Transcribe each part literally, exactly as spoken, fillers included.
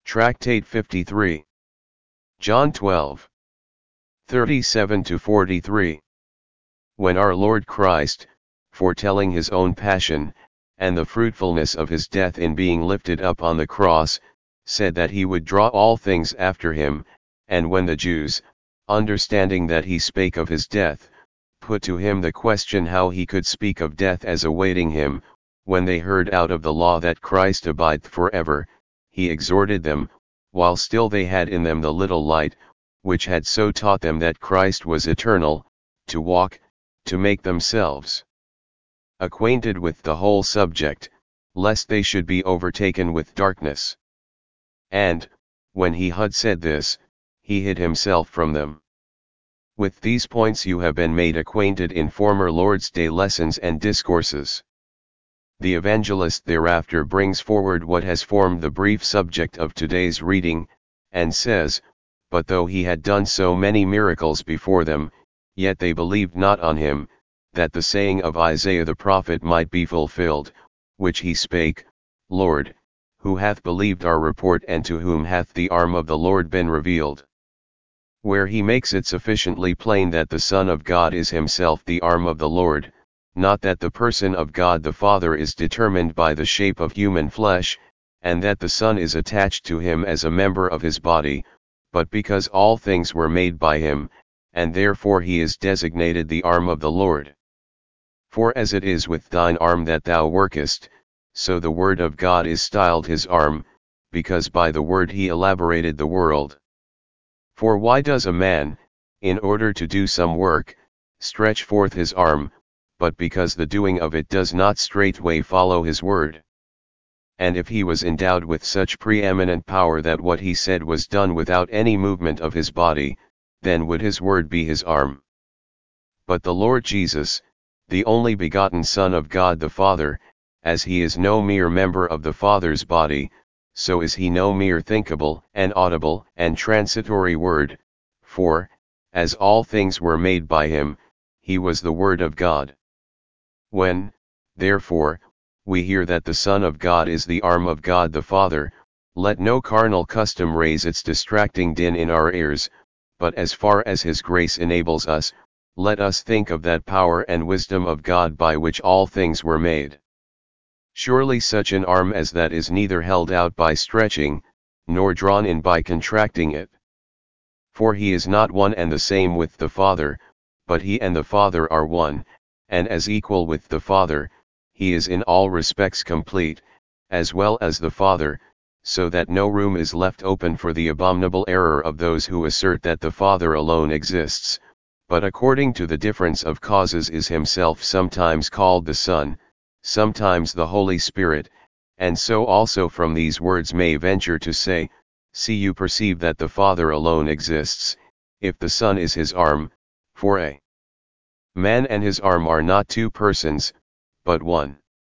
Tractate fifty-three. John twelve. thirty-seven to forty-three. When our Lord Christ, foretelling his own passion, and the fruitfulness of his death in being lifted up on the cross, said that he would draw all things after him, and when the Jews, understanding that he spake of his death, put to him the question how he could speak of death as awaiting him, when they heard out of the law that Christ abideth forever, he exhorted them, while still they had in them the little light, which had so taught them that Christ was eternal, to walk, to make themselves acquainted with the whole subject, lest they should be overtaken with darkness. And, when he had said this, he hid himself from them. With these points you have been made acquainted in former Lord's Day lessons and discourses. The evangelist thereafter brings forward what has formed the brief subject of today's reading, and says, "But though he had done so many miracles before them, yet they believed not on him, that the saying of Isaiah the prophet might be fulfilled, which he spake, Lord, who hath believed our report, and to whom hath the arm of the Lord been revealed?" Where he makes it sufficiently plain that the Son of God is himself the arm of the Lord, not that the person of God the Father is determined by the shape of human flesh, and that the Son is attached to him as a member of his body, but because all things were made by him, and therefore he is designated the arm of the Lord. For as it is with thine arm that thou workest, so the word of God is styled his arm, because by the word he elaborated the world. For why does a man, in order to do some work, stretch forth his arm, but because the doing of it does not straightway follow his word? And if he was endowed with such preeminent power that what he said was done without any movement of his body, then would his word be his arm. But the Lord Jesus, the only begotten Son of God the Father, as he is no mere member of the Father's body, so is he no mere thinkable and audible and transitory word, for, as all things were made by him, he was the Word of God. When, therefore, we hear that the Son of God is the arm of God the Father, let no carnal custom raise its distracting din in our ears, but as far as his grace enables us, let us think of that power and wisdom of God by which all things were made. Surely such an arm as that is neither held out by stretching, nor drawn in by contracting it. For he is not one and the same with the Father, but he and the Father are one, and as equal with the Father, he is in all respects complete, as well as the Father, so that no room is left open for the abominable error of those who assert that the Father alone exists, but according to the difference of causes is himself sometimes called the Son, sometimes the Holy Spirit, and so also from these words may venture to say, see you perceive that the Father alone exists, if the Son is his arm, for a man and his arm are not two persons, but one.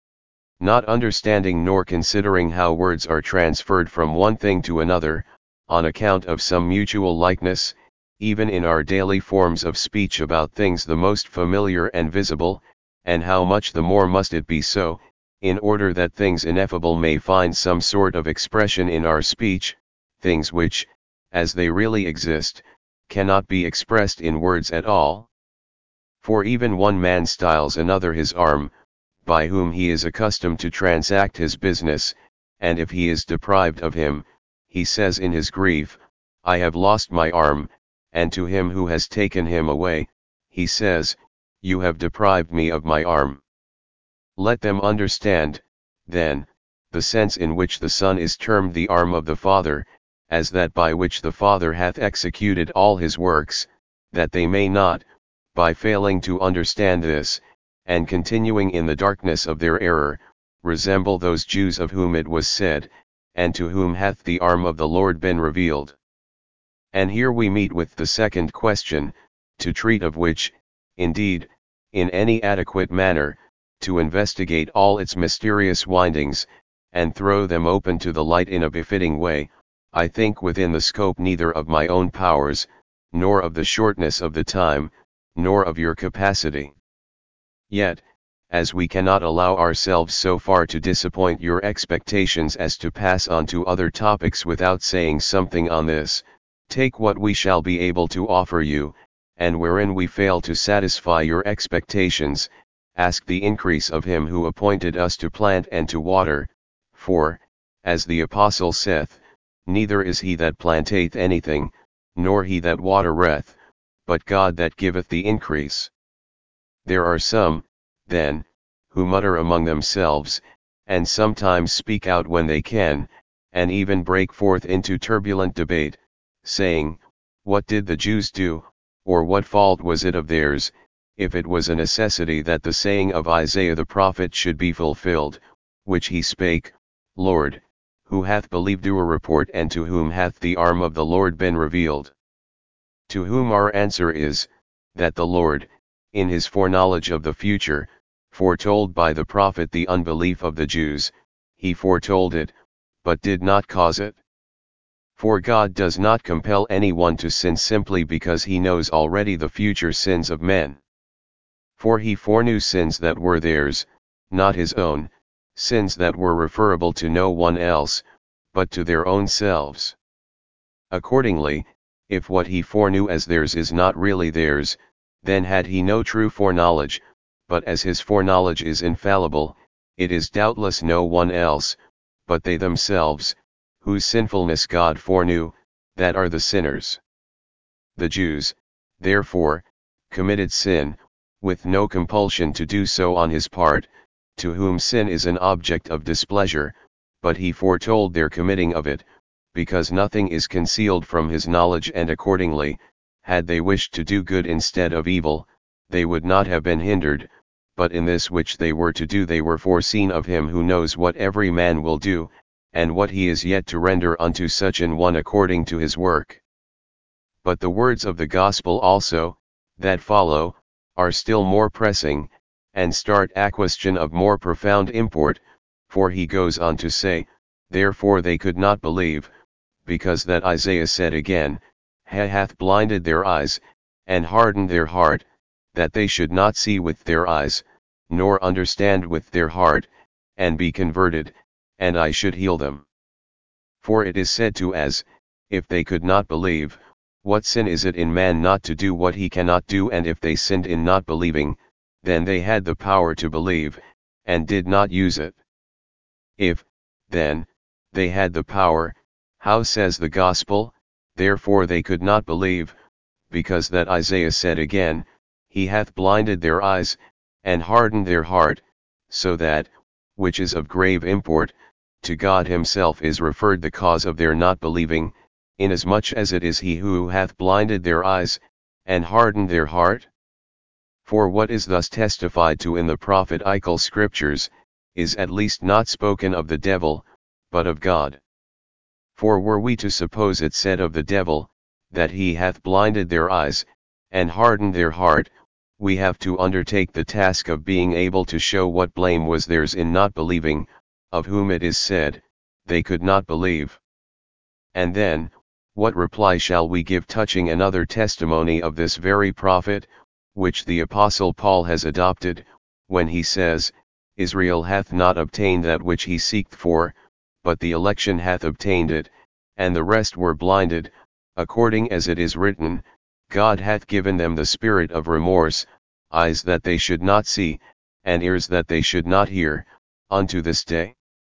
Not understanding nor considering how words are transferred from one thing to another, on account of some mutual likeness, even in our daily forms of speech about things the most familiar and visible, and how much the more must it be so, in order that things ineffable may find some sort of expression in our speech, things which, as they really exist, cannot be expressed in words at all. For even one man styles another his arm, by whom he is accustomed to transact his business, and if he is deprived of him, he says in his grief, I have lost my arm, and to him who has taken him away, he says, you have deprived me of my arm. Let them understand, then, the sense in which the Son is termed the arm of the Father, as that by which the Father hath executed all his works, that they may not, by failing to understand this, and continuing in the darkness of their error, resemble those Jews of whom it was said, and to whom hath the arm of the Lord been revealed. And here we meet with the second question, to treat of which, indeed, in any adequate manner, to investigate all its mysterious windings, and throw them open to the light in a befitting way, I think within the scope neither of my own powers, nor of the shortness of the time, nor of your capacity. Yet, as we cannot allow ourselves so far to disappoint your expectations as to pass on to other topics without saying something on this, take what we shall be able to offer you, and wherein we fail to satisfy your expectations, ask the increase of him who appointed us to plant and to water, for, as the Apostle saith, neither is he that planteth anything, nor he that watereth, but God that giveth the increase. There are some, then, who mutter among themselves, and sometimes speak out when they can, and even break forth into turbulent debate, saying, what did the Jews do, or what fault was it of theirs, if it was a necessity that the saying of Isaiah the prophet should be fulfilled, which he spake, Lord, who hath believed our report, and to whom hath the arm of the Lord been revealed? To whom our answer is, that the Lord, in his foreknowledge of the future, foretold by the prophet the unbelief of the Jews, he foretold it, but did not cause it. For God does not compel anyone to sin simply because he knows already the future sins of men. For he foreknew sins that were theirs, not his own, sins that were referable to no one else, but to their own selves. Accordingly, if what he foreknew as theirs is not really theirs, then had he no true foreknowledge, but as his foreknowledge is infallible, it is doubtless no one else, but they themselves, whose sinfulness God foreknew, that are the sinners. The Jews, therefore, committed sin, with no compulsion to do so on his part, to whom sin is an object of displeasure, but he foretold their committing of it, because nothing is concealed from his knowledge, and accordingly, had they wished to do good instead of evil, they would not have been hindered, but in this which they were to do they were foreseen of him who knows what every man will do, and what he is yet to render unto such an one according to his work. But the words of the gospel also, that follow, are still more pressing, and start a question of more profound import, for he goes on to say, therefore they could not believe, because that Isaiah said again, He hath blinded their eyes, and hardened their heart, that they should not see with their eyes, nor understand with their heart, and be converted, and I should heal them. For it is said to us, if they could not believe, what sin is it in man not to do what he cannot do? And if they sinned in not believing, then they had the power to believe, and did not use it. If, then, they had the power, how says the gospel, therefore they could not believe, because that Isaiah said again, He hath blinded their eyes, and hardened their heart, so that, which is of grave import, to God himself is referred the cause of their not believing, inasmuch as it is he who hath blinded their eyes, and hardened their heart. For what is thus testified to in the prophetical scriptures, is at least not spoken of the devil, but of God. For were we to suppose it said of the devil, that he hath blinded their eyes, and hardened their heart, we have to undertake the task of being able to show what blame was theirs in not believing, of whom it is said, they could not believe. And then, what reply shall we give touching another testimony of this very prophet, which the Apostle Paul has adopted, when he says, Israel hath not obtained that which he seeked for, but the election hath obtained it, and the rest were blinded, according as it is written, God hath given them the spirit of remorse, eyes that they should not see, and ears that they should not hear, unto this day.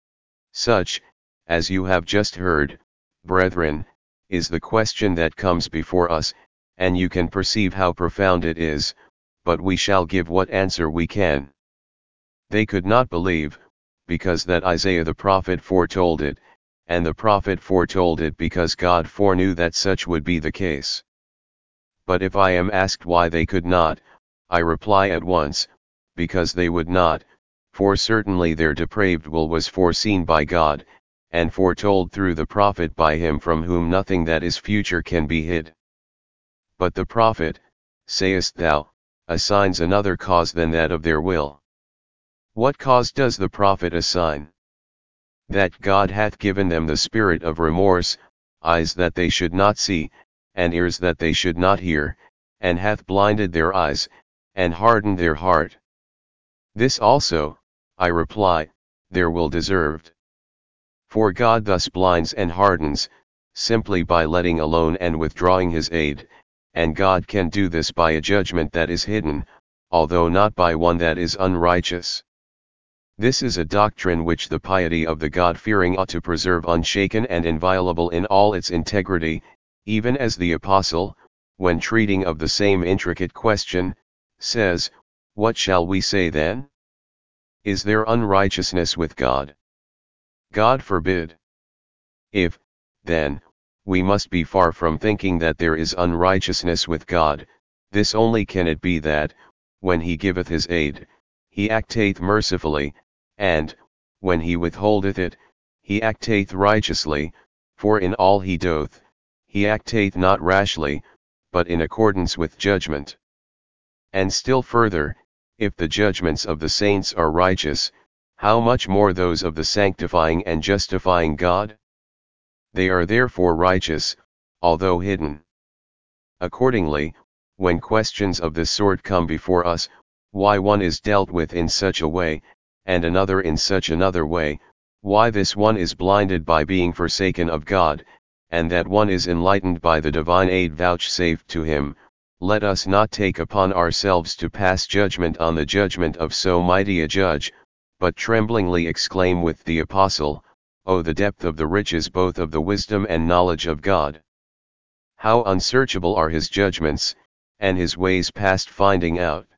Such, as you have just heard, brethren, is the question that comes before us, and you can perceive how profound it is, but we shall give what answer we can. They could not believe, because that Isaiah the prophet foretold it, and the prophet foretold it because God foreknew that such would be the case. But if I am asked why they could not, I reply at once, because they would not, for certainly their depraved will was foreseen by God, and foretold through the prophet by him from whom nothing that is future can be hid. But the prophet, sayest thou, assigns another cause than that of their will. What cause does the prophet assign? That God hath given them the spirit of remorse, eyes that they should not see, and ears that they should not hear, and hath blinded their eyes, and hardened their heart. This also, I reply, there will deserved. For God thus blinds and hardens, simply by letting alone and withdrawing his aid, and God can do this by a judgment that is hidden, although not by one that is unrighteous. This is a doctrine which the piety of the God-fearing ought to preserve unshaken and inviolable in all its integrity, even as the Apostle, when treating of the same intricate question, says, "What shall we say then? Is there unrighteousness with God? God forbid. If, then, we must be far from thinking that there is unrighteousness with God, this only can it be that, when he giveth his aid, he acteth mercifully, and, when he withholdeth it, he acteth righteously, for in all he doth, he acteth not rashly, but in accordance with judgment. And still further, if the judgments of the saints are righteous, how much more those of the sanctifying and justifying God? They are therefore righteous, although hidden. Accordingly, when questions of this sort come before us, why one is dealt with in such a way, and another in such another way, why this one is blinded by being forsaken of God, and that one is enlightened by the divine aid vouchsafed to him, let us not take upon ourselves to pass judgment on the judgment of so mighty a judge, but tremblingly exclaim with the Apostle, "O the depth of the riches both of the wisdom and knowledge of God! How unsearchable are his judgments, and his ways past finding out."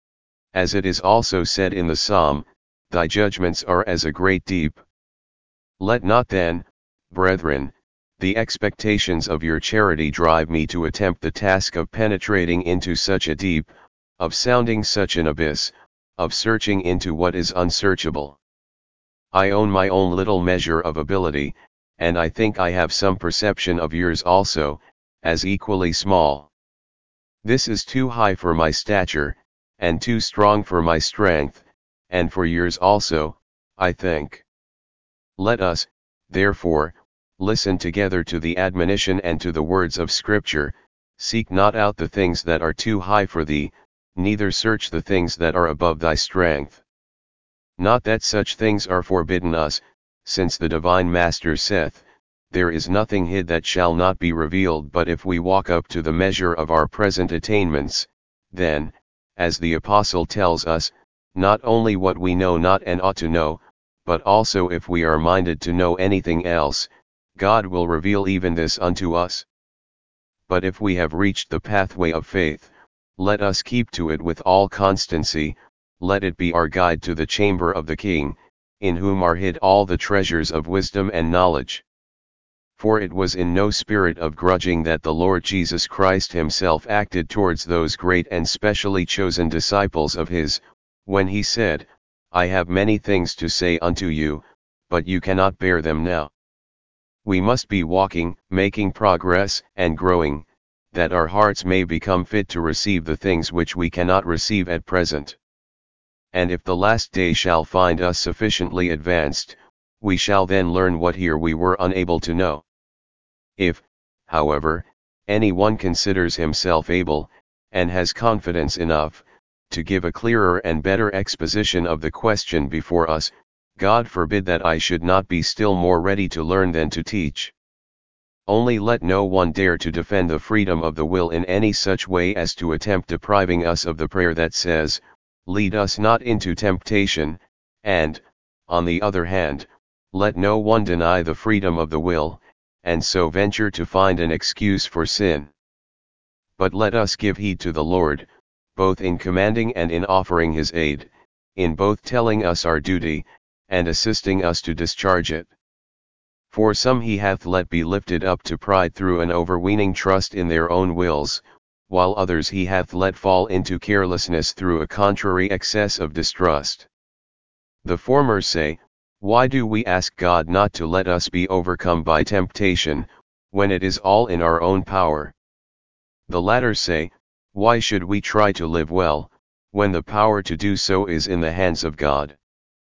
As it is also said in the Psalm, "Thy judgments are as a great deep." Let not then, brethren, the expectations of your charity drive me to attempt the task of penetrating into such a deep, of sounding such an abyss, of searching into what is unsearchable. I own my own little measure of ability, and I think I have some perception of yours also, as equally small. This is too high for my stature, and too strong for my strength, and for yours also, I think. Let us, therefore, listen together to the admonition and to the words of Scripture, seek not out the things that are too high for thee, neither search the things that are above thy strength. Not that such things are forbidden us, since the divine Master saith, "There is nothing hid that shall not be revealed, but if we walk up to the measure of our present attainments, then, as the Apostle tells us, not only what we know not and ought to know, but also if we are minded to know anything else, God will reveal even this unto us. But if we have reached the pathway of faith, let us keep to it with all constancy, let it be our guide to the chamber of the King, in whom are hid all the treasures of wisdom and knowledge." For it was in no spirit of grudging that the Lord Jesus Christ himself acted towards those great and specially chosen disciples of his, when he said, "I have many things to say unto you, but you cannot bear them now." We must be walking, making progress, and growing, that our hearts may become fit to receive the things which we cannot receive at present. And if the last day shall find us sufficiently advanced, we shall then learn what here we were unable to know. If, however, any one considers himself able, and has confidence enough, to give a clearer and better exposition of the question before us, God forbid that I should not be still more ready to learn than to teach. Only let no one dare to defend the freedom of the will in any such way as to attempt depriving us of the prayer that says, "Lead us not into temptation," and, on the other hand, let no one deny the freedom of the will, and so venture to find an excuse for sin. But let us give heed to the Lord, both in commanding and in offering his aid, in both telling us our duty, and assisting us to discharge it. For some he hath let be lifted up to pride through an overweening trust in their own wills, while others he hath let fall into carelessness through a contrary excess of distrust. The former say, "Why do we ask God not to let us be overcome by temptation, when it is all in our own power?" The latter say, "Why should we try to live well, when the power to do so is in the hands of God?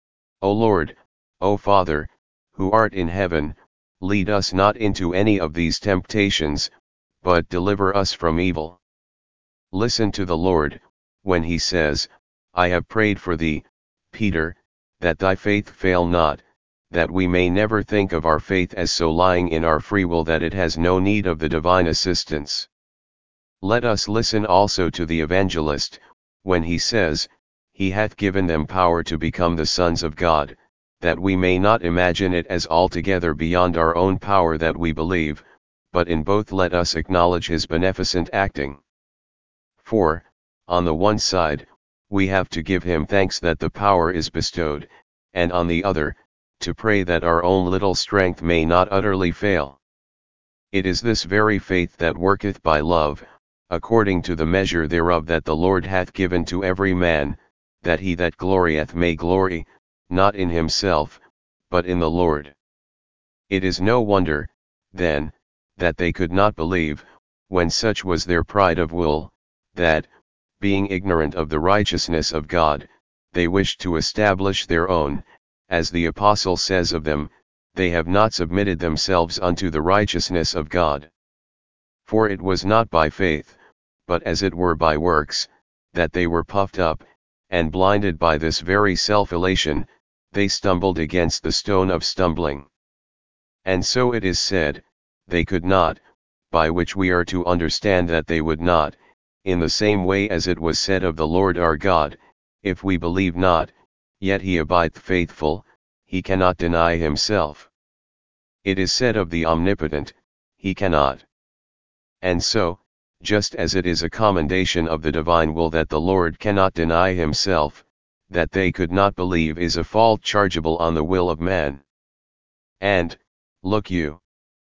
O Lord, O Father, who art in heaven, lead us not into any of these temptations, but deliver us from evil." Listen to the Lord, when he says, "I have prayed for thee, Peter, that thy faith fail not, that we may never think of our faith as so lying in our free will that it has no need of the divine assistance. Let us listen also to the evangelist, when he says, He hath given them power to become the sons of God, that we may not imagine it as altogether beyond our own power that we believe, but in both let us acknowledge his beneficent acting. For, on the one side, we have to give him thanks that the power is bestowed, and on the other, to pray that our own little strength may not utterly fail. It is this very faith that worketh by love, according to the measure thereof that the Lord hath given to every man, that he that glorieth may glory, not in himself, but in the Lord. It is no wonder, then, that they could not believe, when such was their pride of will, that, being ignorant of the righteousness of God, they wished to establish their own, as the Apostle says of them, they have not submitted themselves unto the righteousness of God. For it was not by faith, but as it were by works, that they were puffed up, and blinded by this very self-elation, they stumbled against the stone of stumbling. And so it is said, they could not, by which we are to understand that they would not, in the same way as it was said of the Lord our God, if we believe not, yet he abideth faithful, he cannot deny himself. It is said of the Omnipotent, he cannot. And so, just as it is a commendation of the divine will that the Lord cannot deny himself, that they could not believe is a fault chargeable on the will of man. And, look you,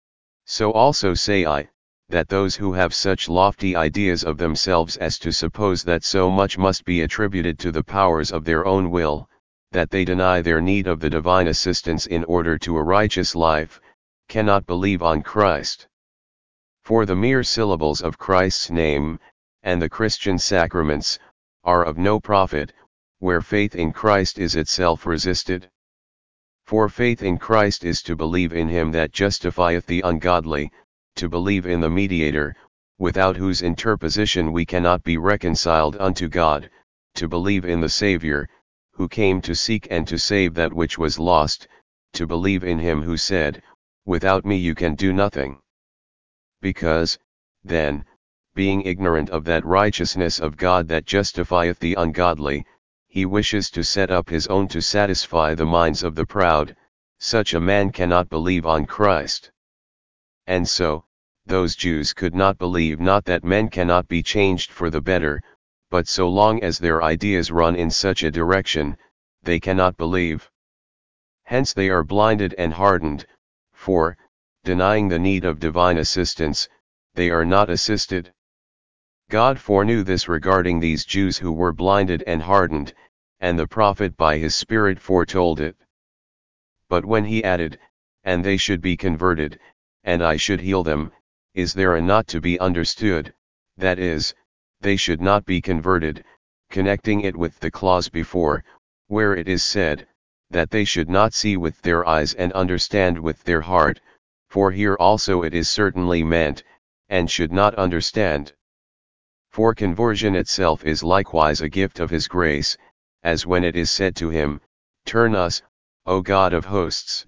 so also say I, that those who have such lofty ideas of themselves as to suppose that so much must be attributed to the powers of their own will, that they deny their need of the divine assistance in order to a righteous life, cannot believe on Christ. For the mere syllables of Christ's name, and the Christian sacraments, are of no profit, where faith in Christ is itself resisted. For faith in Christ is to believe in him that justifieth the ungodly, to believe in the mediator, without whose interposition we cannot be reconciled unto God, to believe in the Saviour, who came to seek and to save that which was lost, to believe in him who said, Without me you can do nothing. Because, then, being ignorant of that righteousness of God that justifieth the ungodly, he wishes to set up his own to satisfy the minds of the proud, such a man cannot believe on Christ. And so, those Jews could not believe not that men cannot be changed for the better, but so long as their ideas run in such a direction, they cannot believe. Hence they are blinded and hardened, for, denying the need of divine assistance, they are not assisted. God foreknew this regarding these Jews who were blinded and hardened, and the prophet by his Spirit foretold it. But when he added, and they should be converted, and I should heal them, is there a not to be understood, that is, they should not be converted, connecting it with the clause before, where it is said, that they should not see with their eyes and understand with their heart, for here also it is certainly meant, and should not understand. For conversion itself is likewise a gift of his grace, as when it is said to him, Turn us, O God of hosts.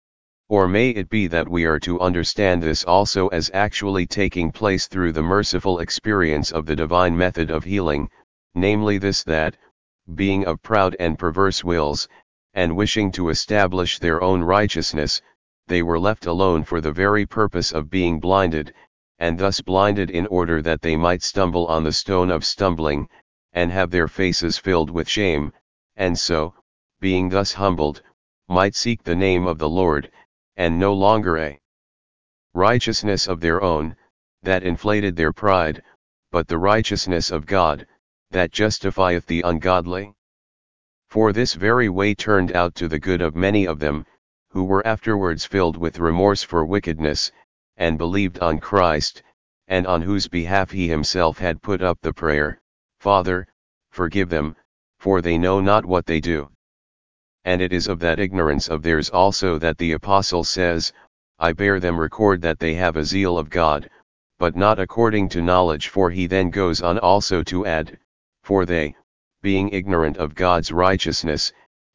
Or may it be that we are to understand this also as actually taking place through the merciful experience of the divine method of healing, namely this that, being of proud and perverse wills, and wishing to establish their own righteousness, they were left alone for the very purpose of being blinded, and thus blinded in order that they might stumble on the stone of stumbling, and have their faces filled with shame, and so, being thus humbled, might seek the name of the Lord, and no longer a righteousness of their own, that inflated their pride, but the righteousness of God, that justifieth the ungodly. For this very way turned out to the good of many of them, who were afterwards filled with remorse for wickedness, and believed on Christ, and on whose behalf he himself had put up the prayer, Father, forgive them, for they know not what they do. And it is of that ignorance of theirs also that the Apostle says, I bear them record that they have a zeal of God, but not according to knowledge, for he then goes on also to add, for they, being ignorant of God's righteousness,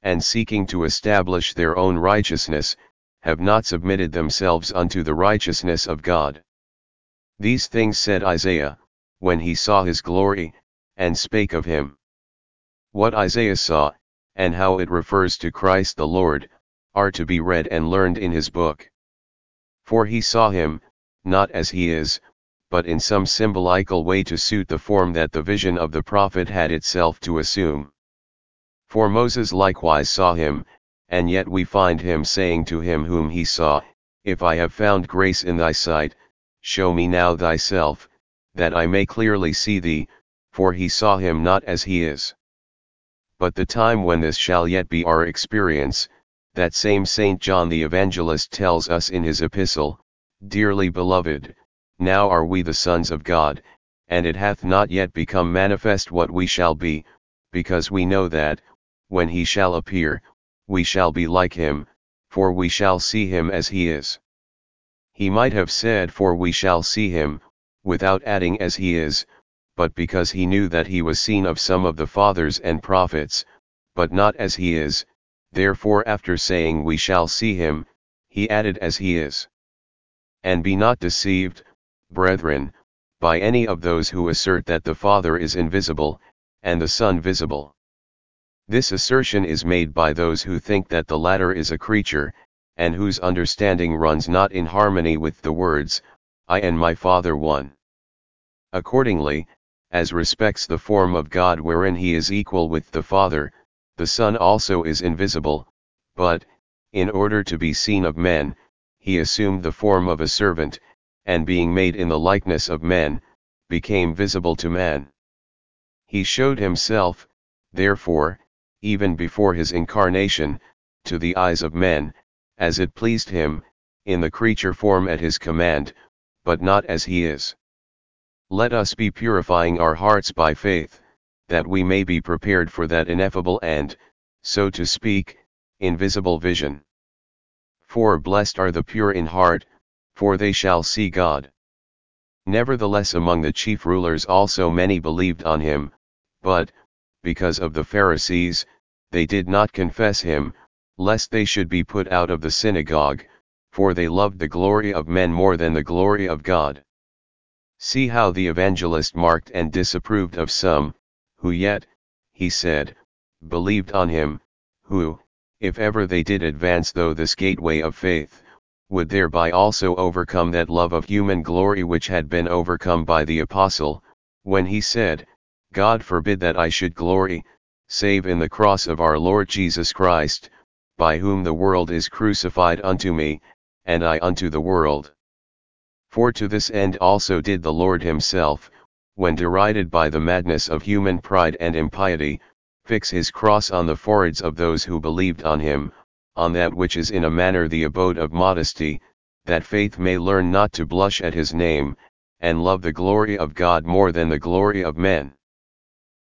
and seeking to establish their own righteousness, have not submitted themselves unto the righteousness of God. These things said Isaiah, when he saw his glory, and spake of him. What Isaiah saw, and how it refers to Christ the Lord, are to be read and learned in his book. For he saw him, not as he is, but in some symbolical way to suit the form that the vision of the prophet had itself to assume. For Moses likewise saw him, and yet we find him saying to him whom he saw, If I have found grace in thy sight, show me now thyself, that I may clearly see thee, for he saw him not as he is. But the time when this shall yet be our experience, that same Saint John the Evangelist tells us in his epistle, Dearly beloved, now are we the sons of God, and it hath not yet become manifest what we shall be, because we know that, when he shall appear, we shall be like him, for we shall see him as he is. He might have said for we shall see him, without adding as he is, but because he knew that he was seen of some of the fathers and prophets, but not as he is, therefore after saying we shall see him, he added as he is. And be not deceived, brethren, by any of those who assert that the Father is invisible, and the Son visible. This assertion is made by those who think that the latter is a creature, and whose understanding runs not in harmony with the words, I and my Father one. Accordingly, as respects the form of God wherein he is equal with the Father, the Son also is invisible, but, in order to be seen of men, he assumed the form of a servant, and being made in the likeness of men, became visible to man. He showed himself, therefore, even before his incarnation, to the eyes of men, as it pleased him, in the creature form at his command, but not as he is. Let us be purifying our hearts by faith, that we may be prepared for that ineffable and, so to speak, invisible vision. For blessed are the pure in heart, for they shall see God. Nevertheless among the chief rulers also many believed on him, but, because of the Pharisees, they did not confess him, lest they should be put out of the synagogue, for they loved the glory of men more than the glory of God. See how the evangelist marked and disapproved of some, who yet, he said, believed on him, who, if ever they did advance through this gateway of faith, would thereby also overcome that love of human glory which had been overcome by the apostle, when he said, God forbid that I should glory, save in the cross of our Lord Jesus Christ, by whom the world is crucified unto me, and I unto the world. For to this end also did the Lord himself, when derided by the madness of human pride and impiety, fix his cross on the foreheads of those who believed on him, on that which is in a manner the abode of modesty, that faith may learn not to blush at his name, and love the glory of God more than the glory of men.